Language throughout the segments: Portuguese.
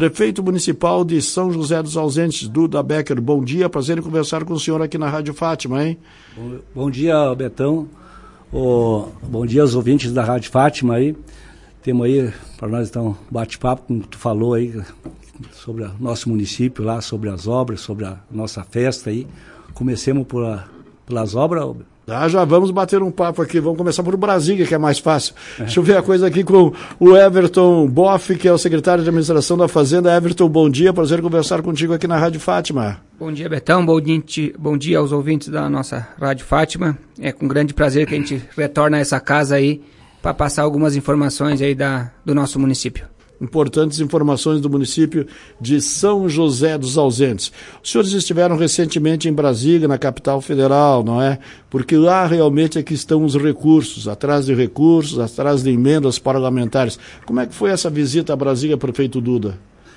Prefeito Municipal de São José dos Ausentes, Duda Becker, bom dia, prazer em conversar com o senhor aqui na Rádio Fátima, hein? Bom dia, Betão, bom dia aos ouvintes da Rádio Fátima aí, temos aí para nós então um bate-papo, como tu falou aí, sobre o nosso município lá, sobre as obras, sobre a nossa festa aí. Comecemos pelas obras. Já vamos bater um papo aqui, vamos começar por Brasília, que é mais fácil. Deixa eu ver a coisa aqui com o Everton Boff, que é o secretário de administração da Fazenda. Everton, bom dia, prazer conversar contigo aqui na Rádio Fátima. Bom dia, Betão, bom dia aos ouvintes da nossa Rádio Fátima. É com grande prazer que a gente retorna a essa casa aí para passar algumas informações aí do nosso município. Importantes informações do município de São José dos Ausentes. Os senhores estiveram recentemente em Brasília, na capital federal, não é? Porque lá realmente é que estão os recursos, atrás de emendas parlamentares. Como é que foi essa visita a Brasília, prefeito Duda?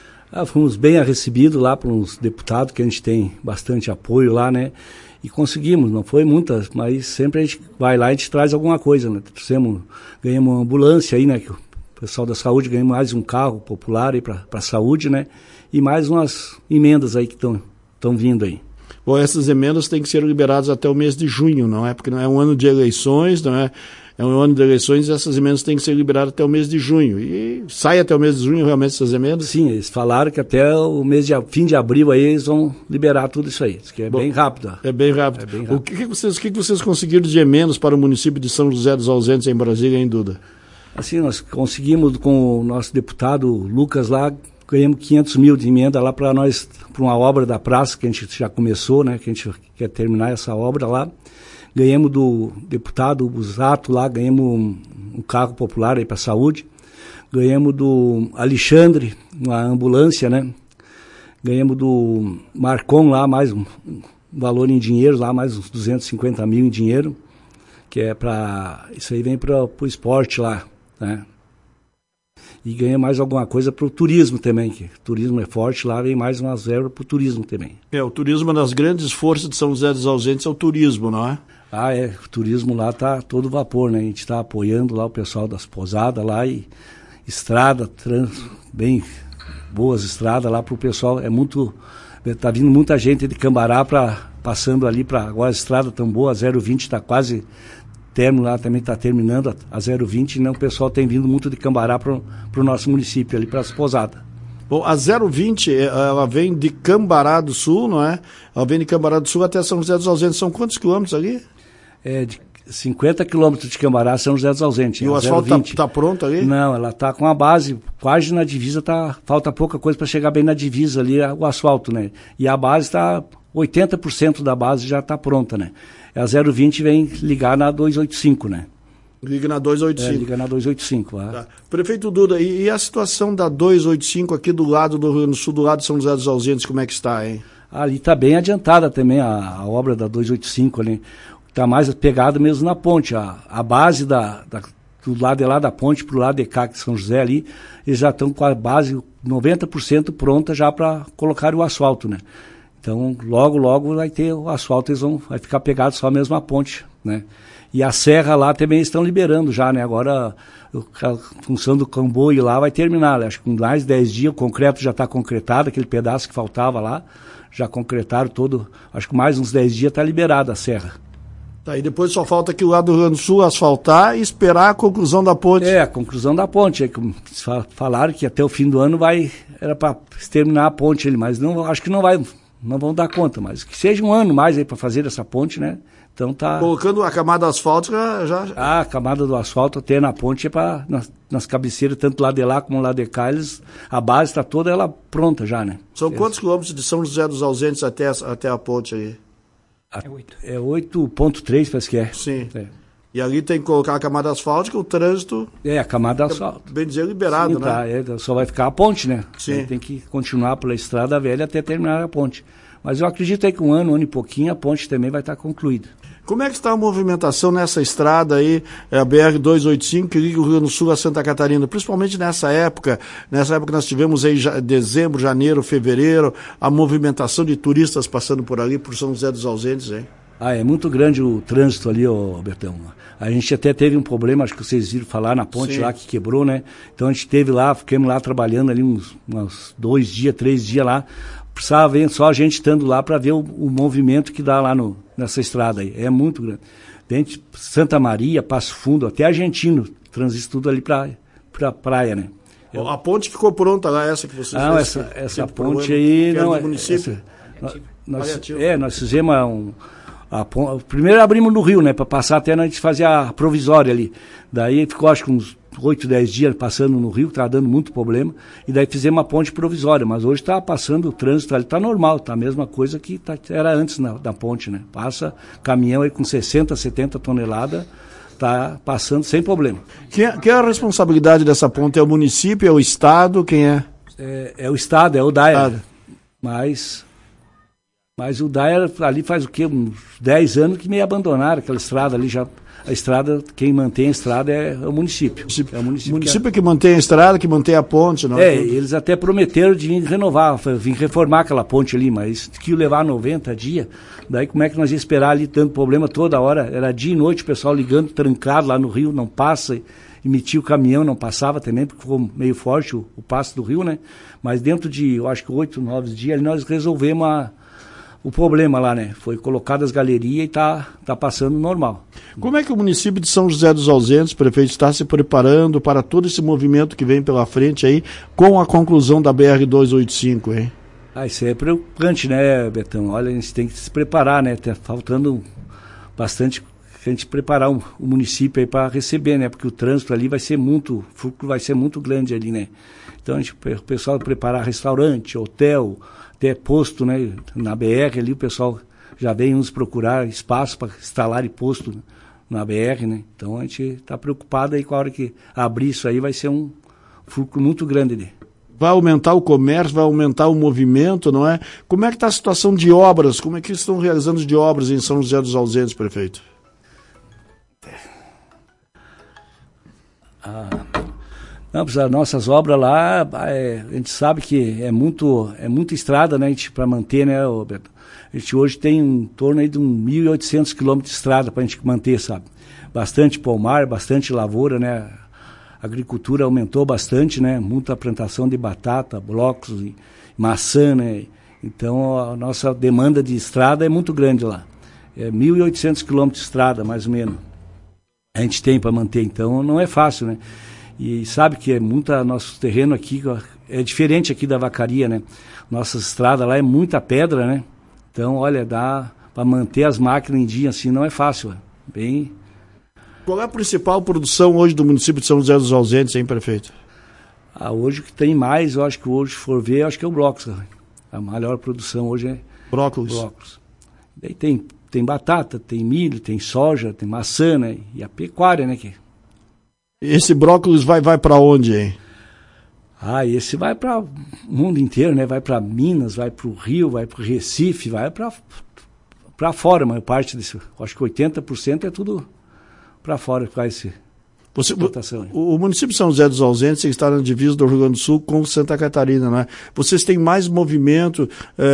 Fomos bem recebidos lá por uns deputados, que a gente tem bastante apoio lá, né? E conseguimos, não foi muitas, mas sempre a gente vai lá e a gente traz alguma coisa, né? Ganhamos uma ambulância aí, né? O pessoal da saúde ganhou mais um carro popular aí para a saúde, né? E mais umas emendas aí que estão vindo aí. Bom, essas emendas têm que ser liberadas até o mês de junho, não é? Porque não é um ano de eleições, não é? É um ano de eleições e essas emendas têm que ser liberadas até o mês de junho. E sai até o mês de junho realmente essas emendas? Sim, eles falaram que até o mês fim de abril aí eles vão liberar tudo isso aí. Isso que é bem rápido. É bem rápido. É bem rápido. O que vocês conseguiram de emendas para o município de São José dos Ausentes em Brasília, hein, Duda? Assim, nós conseguimos com o nosso deputado Lucas lá, ganhamos 500 mil de emenda lá para nós, para uma obra da praça que a gente já começou, né, que a gente quer terminar essa obra lá. Ganhamos do deputado Busato lá, ganhamos um carro popular aí para a saúde. Ganhamos do Alexandre, uma ambulância, né. Ganhamos do Marcon lá, mais um valor em dinheiro lá, mais uns 250 mil em dinheiro, que é para, isso aí vem para o esporte lá, né? E ganha mais alguma coisa para o turismo também, que o turismo é forte lá, vem mais umas verbas para o turismo também. O turismo, uma das grandes forças de São José dos Ausentes é o turismo, não é? O turismo lá está todo vapor, né? A gente está apoiando lá o pessoal das pousadas lá e estrada, bem boas estradas lá para o pessoal, está vindo muita gente de Cambará passando ali para, agora a estrada tão boa, a 020 está quase término lá, também está terminando a 020, né? O pessoal tem vindo muito de Cambará para o nosso município, ali para as pousadas. Bom, a 020, ela vem de Cambará do Sul, não é? Ela vem de Cambará do Sul até São José dos Ausentes. São quantos quilômetros ali? De 50 quilômetros de Cambará a São José dos Ausentes. E o asfalto está pronto ali? Não, ela está com a base quase na divisa, falta pouca coisa para chegar bem na divisa ali, o asfalto, né? E a base está, 80% da base já está pronta, né? A 020 vem ligar na 285, né? Liga na 285. Liga na 285. Tá. Prefeito Duda, e a situação da 285 aqui do lado do Rio Grande do Sul, do lado de São José dos Ausentes, como é que está, hein? Ali está bem adiantada também a obra da 285 ali. Está mais pegada mesmo na ponte. A base do lado de lá da ponte para o lado de cá de São José ali, eles já estão com a base 90% pronta já para colocar o asfalto, né? Então, logo vai ter o asfalto, vai ficar pegado só mesmo a ponte, né? E a serra lá também estão liberando já, né? Agora, a função do comboio lá vai terminar, né? Acho que com mais de 10 dias o concreto já está concretado, aquele pedaço que faltava lá, já concretaram todo, acho que mais uns 10 dias está liberada a serra. Tá, e depois só falta aqui o lado do Rio Grande do Sul asfaltar e esperar a conclusão da ponte. A conclusão da ponte, falaram que até o fim do ano era para terminar a ponte ali, mas não, acho que não vão dar conta, mas que seja um ano mais aí para fazer essa ponte, né? Então tá... Colocando a camada asfáltica já... A camada do asfalto até na ponte é para nas cabeceiras, tanto lá de lá como lá de cá, a base está toda ela pronta já, né? São quantos quilômetros de São José dos Ausentes até a ponte aí? É 8,3, parece que é. Sim. E ali tem que colocar a camada asfáltica, o trânsito... A camada asfáltica. Bem dizer, liberado, sim, né? Tá, só vai ficar a ponte, né? Sim. Tem que continuar pela estrada velha até terminar a ponte. Mas eu acredito aí que um ano e pouquinho, a ponte também vai estar concluída. Como é que está a movimentação nessa estrada aí, a BR-285, que liga o Rio Grande do Sul a Santa Catarina, principalmente nessa época nós tivemos aí dezembro, janeiro, fevereiro, a movimentação de turistas passando por ali, por São José dos Ausentes, hein? É muito grande o trânsito ali, Bertão. A gente até teve um problema, acho que vocês viram falar, na ponte lá que quebrou, né? Então a gente ficamos lá trabalhando ali uns 2 dias, 3 dias lá. Precisava ver só a gente estando lá para ver o movimento que dá lá nessa estrada aí. É muito grande. Desde Santa Maria, Passo Fundo, até Argentino, transita tudo ali pra praia, né? A ponte ficou pronta lá, essa que vocês fez? Não, essa ponte aí não é. Município? Nós fizemos primeiro abrimos no rio, né, para passar até a gente fazer a provisória ali. Daí ficou acho que uns 8, 10 dias passando no rio, tá dando muito problema. E daí fizemos uma ponte provisória, mas hoje está passando o trânsito ali, tá normal, tá a mesma coisa que era antes da ponte, né? Passa caminhão aí com 60, 70 toneladas, tá passando sem problema. Quem é a responsabilidade dessa ponte? É o município, é o Estado, quem é? É o Estado, é o DAER. Mas o DAER ali faz o quê? Uns 10 anos que meio abandonaram aquela estrada ali já. A estrada, quem mantém a estrada é o município. É o município que mantém a estrada, que mantém a ponte, não é? Eles até prometeram de vir renovar, vir reformar aquela ponte ali, mas que ia levar 90 dias. Daí como é que nós ia esperar ali tanto problema toda hora? Era dia e noite, o pessoal ligando, trancado lá no rio, não passa, emitia o caminhão, não passava também, porque ficou meio forte o passo do rio, né? Mas dentro de, eu acho que 8, 9 dias, ali nós resolvemos o problema lá, né? Foi colocado as galerias e tá passando normal. Como é que o município de São José dos Ausentes, prefeito, está se preparando para todo esse movimento que vem pela frente aí, com a conclusão da BR-285, hein? Isso é preocupante, né, Betão? Olha, a gente tem que se preparar, né? Tá faltando bastante a gente preparar o município aí para receber, né? Porque o trânsito ali vai ser o fluxo vai ser muito grande ali, né? Então o pessoal preparar restaurante, hotel, até posto, né? Na BR ali o pessoal já vem nos procurar espaço para instalar posto na BR, né? Então a gente está preocupado aí com a hora que abrir isso aí vai ser um fluxo muito grande ali. Vai aumentar o comércio, vai aumentar o movimento, não é? Como é que está a situação de obras? Como é que estão realizando de obras em São José dos Ausentes, prefeito? Não, as nossas obras lá, a gente sabe que é muita estrada, né, para manter, né, Roberto? A gente hoje tem em torno aí de 1.800 quilômetros de estrada para a gente manter, sabe? Bastante pomar, bastante lavoura, né? A agricultura aumentou bastante, né? Muita plantação de batata, blocos e maçã, né? Então a nossa demanda de estrada é muito grande lá. É 1.800 quilômetros de estrada, mais ou menos. A gente tem para manter, então não é fácil, né? E sabe que nosso terreno aqui é diferente aqui da Vacaria, né? Nossa estrada lá é muita pedra, né? Então, olha, dá para manter as máquinas em dia assim, não é fácil. Bem... Qual é a principal produção hoje do município de São José dos Ausentes, hein, prefeito? Hoje o que tem mais, eu acho que hoje, se for ver, eu acho que é o brócolis. A maior produção hoje é brócolis. Daí tem batata, tem milho, tem soja, tem maçã, né? E a pecuária, né? Esse brócolis vai para onde, hein? Esse vai para o mundo inteiro, né? Vai para Minas, vai para o Rio, vai para o Recife, vai para fora, a maior parte disso. Acho que 80% é tudo para fora, faz exportação. O município de São José dos Ausentes está na divisa do Rio Grande do Sul com Santa Catarina, né? Vocês têm mais movimento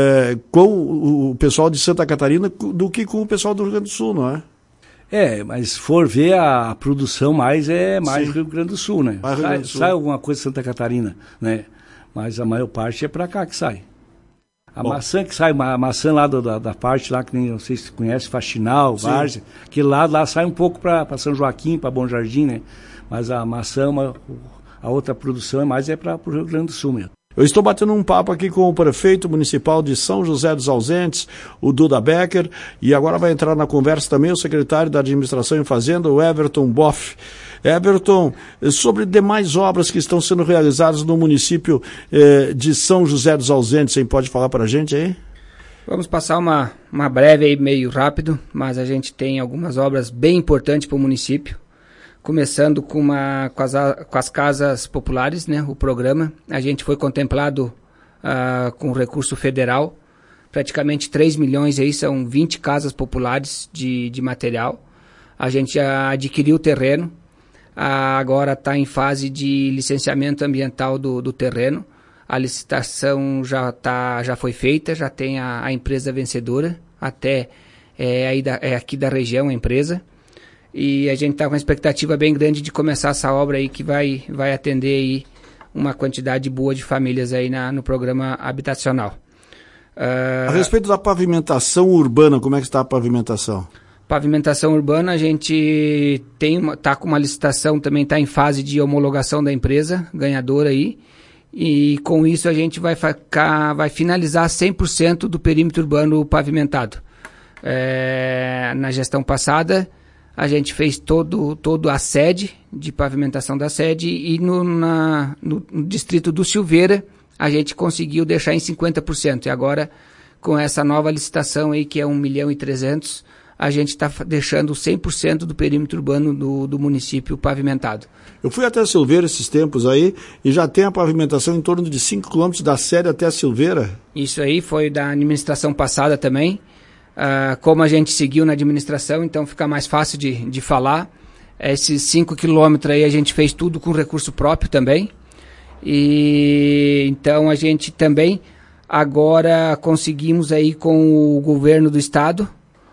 com o pessoal de Santa Catarina do que com o pessoal do Rio Grande do Sul, não é? Mas se for ver a produção mais Rio Grande do Sul, né? Sai alguma coisa de Santa Catarina, né? Mas a maior parte é para cá que sai. Maçã que sai, a maçã lá da parte lá, que nem vocês conhecem, Faxinal, Várzea, que lá sai um pouco para São Joaquim, para Bom Jardim, né? Mas a maçã, a outra produção é para o Rio Grande do Sul mesmo. Eu estou batendo um papo aqui com o prefeito municipal de São José dos Ausentes, o Duda Becker, e agora vai entrar na conversa também o secretário da Administração e Fazenda, o Everton Boff. Everton, sobre demais obras que estão sendo realizadas no município de São José dos Ausentes, você pode falar para a gente aí? Vamos passar uma breve aí, meio rápido, mas a gente tem algumas obras bem importantes para o município. Começando com as casas populares, né? O programa. A gente foi contemplado com recurso federal, praticamente 3 milhões aí, são 20 casas populares de material. A gente já adquiriu o terreno, agora está em fase de licenciamento ambiental do terreno. A licitação já foi feita, já tem a empresa vencedora, até é aqui da região, a empresa. E a gente está com uma expectativa bem grande de começar essa obra aí que vai atender aí uma quantidade boa de famílias aí no programa habitacional. A respeito da pavimentação urbana, como é que está a pavimentação? Pavimentação urbana, a gente está com uma licitação, também está em fase de homologação da empresa ganhadora aí, e com isso a gente vai finalizar 100% do perímetro urbano pavimentado. Na gestão passada, a gente fez todo a sede, de pavimentação da sede, e no distrito do Silveira, a gente conseguiu deixar em 50%. E agora, com essa nova licitação aí, que é 1.300.000, a gente está deixando 100% do perímetro urbano do município pavimentado. Eu fui até Silveira esses tempos aí, e já tem a pavimentação em torno de 5 quilômetros da sede até a Silveira. Isso aí foi da administração passada também. Como a gente seguiu na administração, então fica mais fácil de falar. Esses 5 quilômetros aí a gente fez tudo com recurso próprio também. E então a gente também agora conseguimos aí com o governo do estado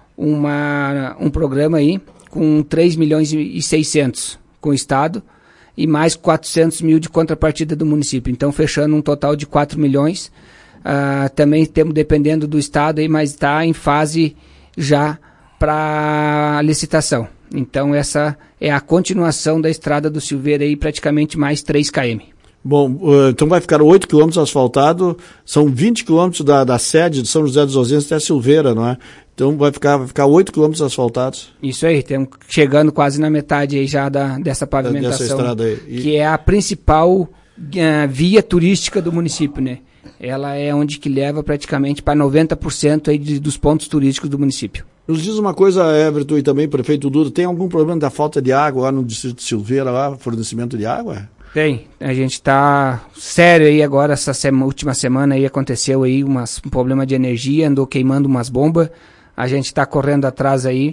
um programa aí com 3.600.000 com o estado e mais 400.000 de contrapartida do município. Então fechando um total de 4 milhões. Também temos dependendo do estado aí, mas está em fase já para licitação. Então essa é a continuação da estrada do Silveira aí, praticamente mais 3 km. Bom, então vai ficar 8 quilômetros asfaltado, são 20 quilômetros da sede de São José dos Ausentes até Silveira, não é? Então vai ficar 8 quilômetros asfaltados. Isso aí, estamos chegando quase na metade aí já dessa pavimentação, dessa estrada aí. Que é a principal via turística do município, né? Ela é onde que leva praticamente para 90% aí dos pontos turísticos do município. Nos diz uma coisa, Everton, e também prefeito Duda, tem algum problema da falta de água lá no distrito de Silveira, lá, fornecimento de água? Tem, a gente está sério aí agora, essa última semana aí aconteceu aí um problema de energia, andou queimando umas bombas, a gente está correndo atrás aí,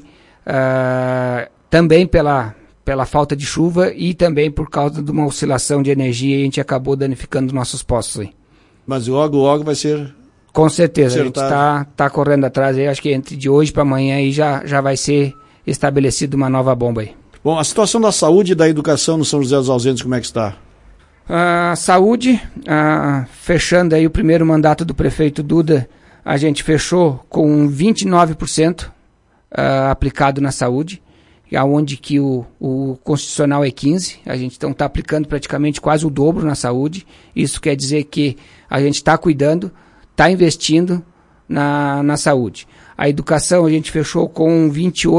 também pela falta de chuva e também por causa de uma oscilação de energia, a gente acabou danificando nossos postos aí. Mas logo vai ser... Com certeza, acertado. A gente está correndo atrás aí, acho que entre de hoje para amanhã aí já vai ser estabelecida uma nova bomba aí. Bom, a situação da saúde e da educação no São José dos Ausentes, como é que está? A saúde, fechando aí o primeiro mandato do prefeito Duda, a gente fechou com 29% aplicado na saúde, onde que o constitucional é 15%, a gente então está aplicando praticamente quase o dobro na saúde. Isso quer dizer que a gente está cuidando, está investindo na saúde. A educação a gente fechou com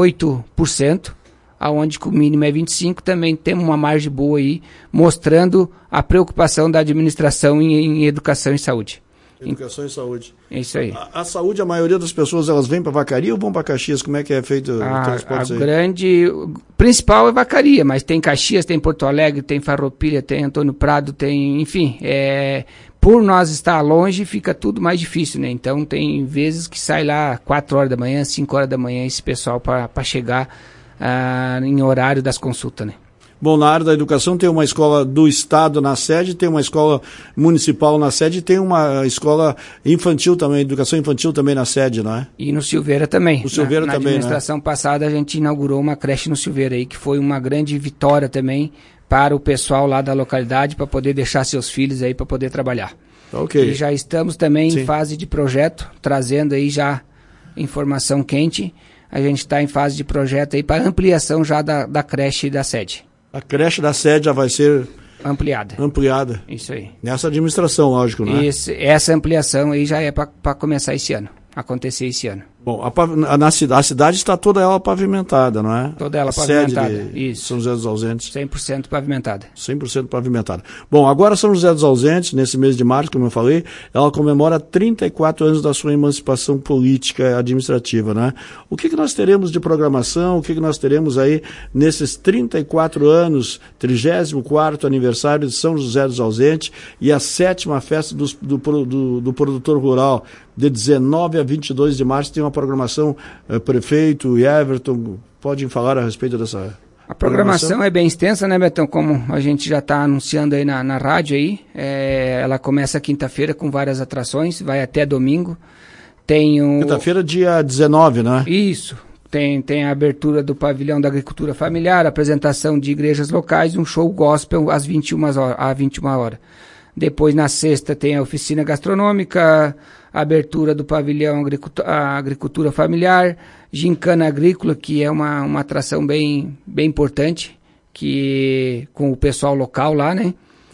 28%, aonde o mínimo é 25%, também temos uma margem boa aí, mostrando a preocupação da administração em educação e saúde. Educação e saúde. É isso aí. A saúde, a maioria das pessoas, elas vêm para Vacaria ou vão para Caxias? Como é que é feito o transporte aí? Principal é Vacaria, mas tem Caxias, tem Porto Alegre, tem Farroupilha, tem Antônio Prado, tem, enfim, por nós estar longe, fica tudo mais difícil, né? Então tem vezes que sai lá 4 horas da manhã, 5 horas da manhã, esse pessoal para chegar em horário das consultas, né? Bom, na área da educação tem uma escola do estado na sede, tem uma escola municipal na sede e tem uma escola infantil também, educação infantil também na sede, não é? E no Silveira também. No Silveira também, na administração passada a gente inaugurou uma creche no Silveira aí, que foi uma grande vitória também para o pessoal lá da localidade, para poder deixar seus filhos aí para poder trabalhar. Ok. E já estamos também em fase de projeto, trazendo aí já informação quente. A gente está em fase de projeto aí para ampliação já da creche e da sede. A creche da sede já vai ser ampliada. Isso aí. Nessa administração, lógico, né? Essa ampliação aí já é para começar esse ano, acontecer esse ano. Bom, a cidade está toda ela pavimentada, não é? Toda ela pavimentada, isso. São José dos Ausentes. 100% pavimentada. 100% pavimentada. Bom, agora São José dos Ausentes, nesse mês de março, como eu falei, ela comemora 34 anos da sua emancipação política administrativa, né? O que nós teremos de programação, o que nós teremos aí nesses 34 anos, 34º aniversário de São José dos Ausentes e a 7ª festa do produtor rural, de 19 a 22 de março, tem uma programação, prefeito e Everton, podem falar a respeito dessa A programação é bem extensa, né, Betão? Como a gente já está anunciando aí na rádio aí, ela começa quinta-feira com várias atrações, vai até domingo. Tem Quinta-feira, dia 19, né? Isso. Tem a abertura do pavilhão da agricultura familiar, apresentação de igrejas locais, um show gospel às 21 horas. Depois, na sexta, tem a oficina gastronômica, a abertura do pavilhão agricultura familiar, gincana agrícola, que é uma atração bem importante, que, com o pessoal local lá, né?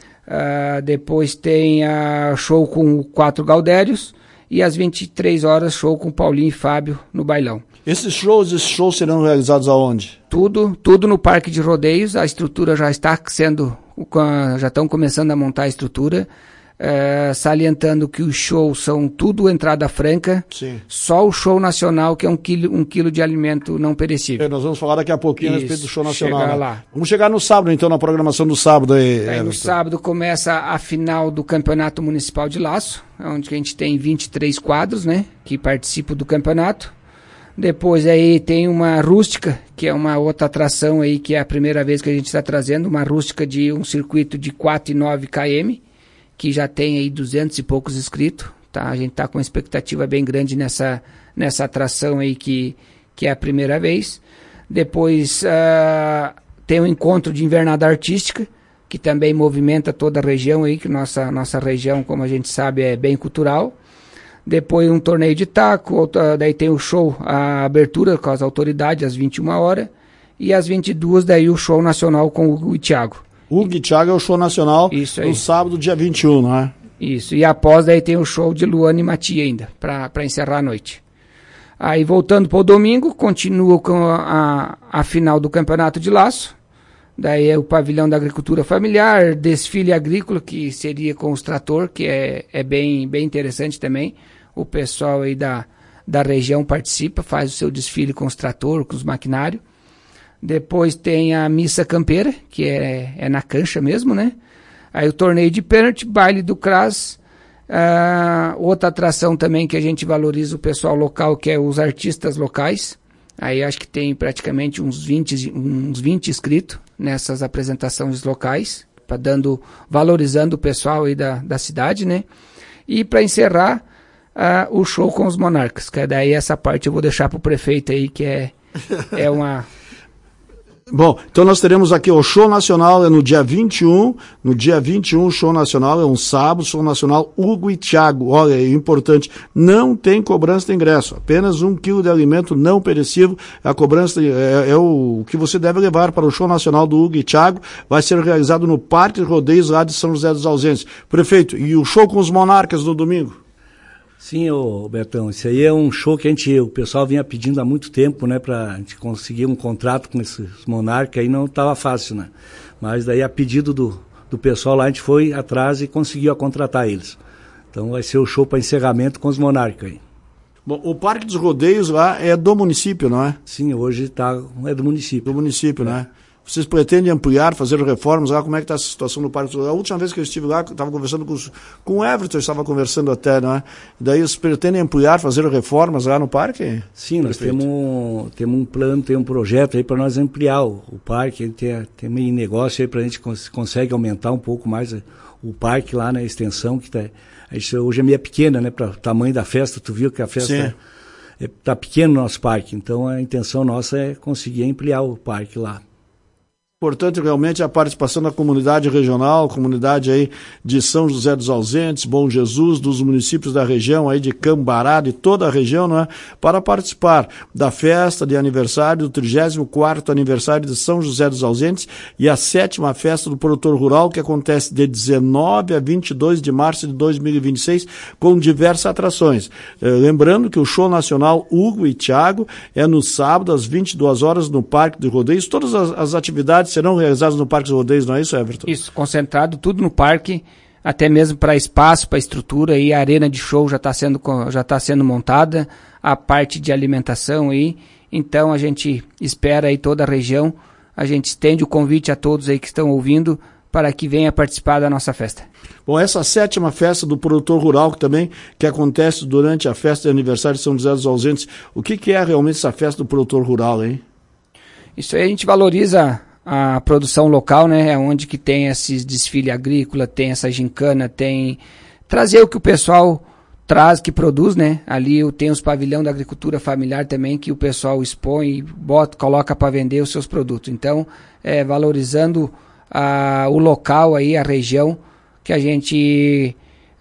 Depois tem a show com o 4 Gaudérios e às 23 horas show com Paulinho e Fábio no bailão. Esses shows serão realizados aonde? Tudo no Parque de Rodeios. A estrutura já estão começando a montar a estrutura, salientando que os shows são tudo entrada franca. Sim. Só o show nacional, que é um quilo de alimento não perecível. Nós vamos falar daqui a pouquinho a respeito do show nacional. Chegar né? lá. Vamos chegar no sábado, então, na programação do sábado. No sábado começa a final do Campeonato Municipal de Laço, onde a gente tem 23 quadros, né, que participam do campeonato. Depois aí tem uma rústica, que é uma outra atração aí, que é a primeira vez que a gente está trazendo, uma rústica de um circuito de 4 e 9 km, que já tem aí 200 e poucos inscritos, tá? A gente está com uma expectativa bem grande nessa atração aí, que é a primeira vez. Depois tem o encontro de invernada artística, que também movimenta toda a região aí, que nossa região, como a gente sabe, é bem cultural. Depois um torneio de taco, daí tem o show, a abertura com as autoridades às 21 horas, e às 22 daí o show nacional com o Hugo e Thiago. Hugo e Thiago é o show nacional no sábado, dia 21, não é? Isso, e após daí tem o show de Luana e Matia ainda, para encerrar a noite. Aí voltando para o domingo, continua com a final do Campeonato de Laço, daí é o pavilhão da agricultura familiar, desfile agrícola, que seria com os trator, que é bem interessante também. O pessoal aí da região participa, faz o seu desfile com os trator, com os maquinários. Depois tem a missa campeira, que é na cancha mesmo, né? Aí o torneio de pênalti, baile do CRAS. Outra atração também que a gente valoriza o pessoal local, que é os artistas locais. Aí acho que tem praticamente uns 20 inscritos nessas apresentações locais, valorizando o pessoal aí da cidade, né? E para encerrar, o show com os Monarcas, que daí essa parte eu vou deixar para o prefeito aí, que é uma... Bom, então nós teremos aqui o show nacional, é no dia 21, o show nacional é um sábado, show nacional Hugo e Thiago. Olha, é importante, não tem cobrança de ingresso, apenas 1 quilo de alimento não perecível, a cobrança é o que você deve levar para o show nacional do Hugo e Thiago, vai ser realizado no Parque de Rodeios lá de São José dos Ausentes. Prefeito, e o show com os Monarcas no domingo? Sim, Betão, esse aí é um show que o pessoal vinha pedindo há muito tempo, né, pra gente conseguir um contrato com esses monarcas, aí não estava fácil, né, mas daí a pedido do pessoal lá a gente foi atrás e conseguiu contratar eles. Então vai ser o show para encerramento com os monarcas aí. Bom, o Parque dos Rodeios lá é do município, não é? Sim, hoje é do município. Do município, né? Vocês pretendem ampliar, fazer reformas lá? Como é que está a situação do Parque? A última vez que eu estive lá, estava conversando com o Everton, estava conversando até, não é? Daí vocês pretendem ampliar, fazer reformas lá no parque? Sim, nós temos um plano, tem um projeto aí para nós ampliar o parque. Tem meio negócio aí para a gente consegue aumentar um pouco mais o parque lá, né? A extensão que hoje é meio pequena, né? Para o tamanho da festa, tu viu que a festa está pequeno no nosso parque. Então a intenção nossa é conseguir ampliar o parque lá. Importante realmente a participação da comunidade regional, comunidade aí de São José dos Ausentes, Bom Jesus, dos municípios da região aí de Cambará, de toda a região, não é? Para participar da festa de aniversário do 34º aniversário de São José dos Ausentes e a 7ª festa do produtor rural, que acontece de 19 a 22 de março de 2026, com diversas atrações. Lembrando que o show nacional Hugo e Thiago é no sábado às 22 horas no Parque de Rodeios. Todas as atividades serão realizados no Parque dos Rodeios, não é isso, Everton? Isso, concentrado tudo no parque, até mesmo para espaço, para estrutura, e a arena de show já está sendo montada, a parte de alimentação aí, então a gente espera aí toda a região, a gente estende o convite a todos aí que estão ouvindo, para que venha participar da nossa festa. Bom, essa 7ª festa do produtor rural que acontece durante a festa de aniversário de São José dos Ausentes, o que é realmente essa festa do produtor rural, hein? Isso aí a gente valoriza a produção local, né? É onde que tem esse desfile agrícola, tem essa gincana, tem trazer o que o pessoal que produz, né? Ali tem os pavilhão da agricultura familiar também, que o pessoal expõe, coloca para vender os seus produtos. Então, valorizando o local aí, a região, que a gente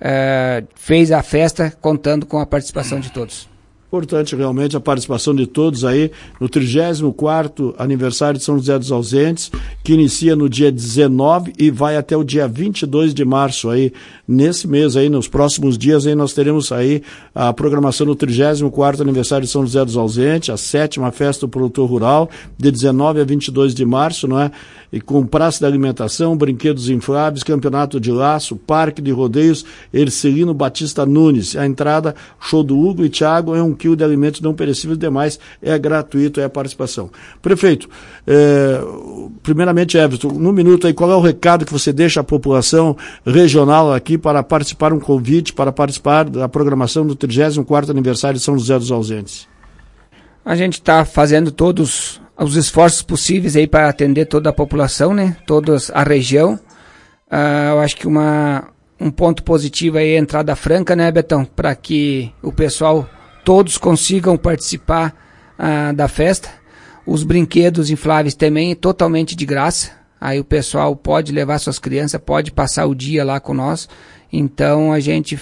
fez a festa contando com a participação de todos. Importante realmente a participação de todos aí no 34º aniversário de São José dos Ausentes, que inicia no dia 19 e vai até o dia 22 de março aí, nesse mês aí, nos próximos dias aí nós teremos aí a programação do 34º aniversário de São José dos Ausentes, a 7ª festa do produtor rural, de 19 a 22 de março, não é? E com praça de alimentação, brinquedos infláveis, campeonato de laço, parque de rodeios, Ercelino Batista Nunes. A entrada, show do Hugo e Thiago, é 1 quilo de alimentos não perecíveis, demais é gratuito, é a participação. Prefeito, primeiramente, Everton, no minuto aí, qual é o recado que você deixa à população regional aqui para participar, um convite para participar da programação do 34º aniversário de São José dos Ausentes? A gente está fazendo todos os esforços possíveis aí para atender toda a população, né? Toda a região. Eu acho que um ponto positivo aí é a entrada franca, né, Betão? Para que o pessoal, todos consigam participar da festa. Os brinquedos infláveis também totalmente de graça. Aí o pessoal pode levar suas crianças, pode passar o dia lá com nós. Então a gente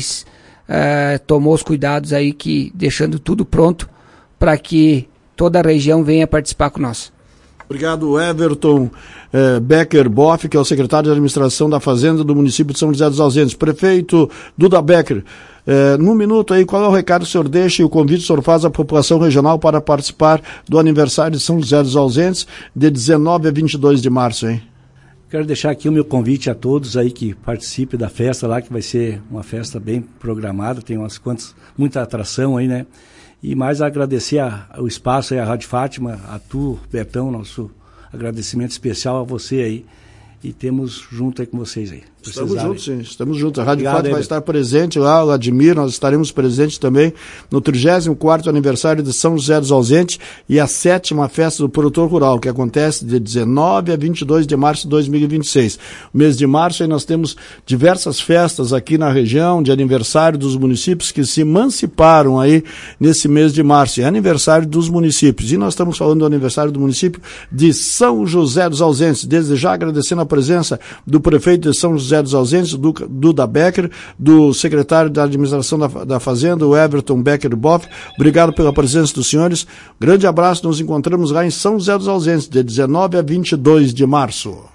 tomou os cuidados aí, deixando tudo pronto para que toda a região venha participar com nós. Obrigado, Everton Becker Boff, que é o secretário de administração da Fazenda do município de São José dos Ausentes. Prefeito Duda Becker, num minuto aí, qual é o recado que o senhor deixa e o convite que o senhor faz à população regional para participar do aniversário de São José dos Ausentes, de 19 a 22 de março, hein? Quero deixar aqui o meu convite a todos aí que participem da festa lá, que vai ser uma festa bem programada, tem muita atração aí, né? E mais agradecer o espaço aí, a Rádio Fátima, a tu, Betão, nosso agradecimento especial a você aí. E temos junto aí com vocês aí. Estamos juntos, sim. Estamos juntos. A Rádio Fátima vai estar presente lá, o Admir, nós estaremos presentes também no 34º aniversário de São José dos Ausentes e a 7ª festa do produtor rural, que acontece de 19 a 22 de março de 2026. O mês de março aí nós temos diversas festas aqui na região de aniversário dos municípios que se emanciparam aí nesse mês de março. É aniversário dos municípios. E nós estamos falando do aniversário do município de São José dos Ausentes. Desde já agradecendo a presença do prefeito de São José dos Ausentes, Duda Becker, do secretário da administração da Fazenda, o Everton Becker Boff. Obrigado pela presença dos senhores. Grande abraço, nos encontramos lá em São José dos Ausentes, de 19 a 22 de março.